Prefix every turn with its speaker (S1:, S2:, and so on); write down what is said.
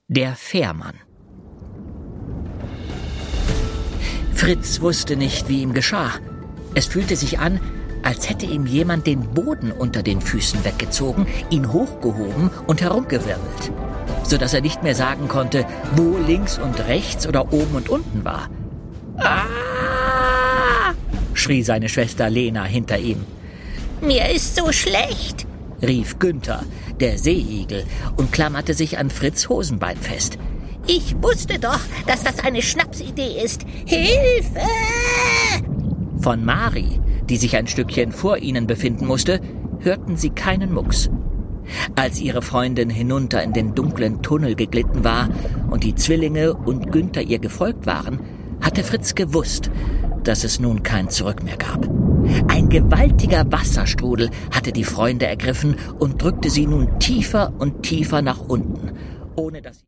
S1: Der Fährmann. Fritz wusste nicht, wie ihm geschah. Es fühlte sich an, als hätte ihm jemand den Boden unter den Füßen weggezogen, ihn hochgehoben und herumgewirbelt, sodass er nicht mehr sagen konnte, wo links und rechts oder oben und unten war.
S2: Ah!
S1: Schrie seine Schwester Lena hinter ihm.
S2: Mir ist so schlecht,
S1: rief Günther, der Seeigel, und klammerte sich an Fritz' Hosenbein fest.
S2: Ich wusste doch, dass das eine Schnapsidee ist. Hilfe!
S1: Von Mari, die sich ein Stückchen vor ihnen befinden musste, hörten sie keinen Mucks. Als ihre Freundin hinunter in den dunklen Tunnel geglitten war und die Zwillinge und Günther ihr gefolgt waren, hatte Fritz gewusst, dass es nun kein Zurück mehr gab. Ein gewaltiger Wasserstrudel hatte die Freunde ergriffen und drückte sie nun tiefer und tiefer nach unten, ohne dass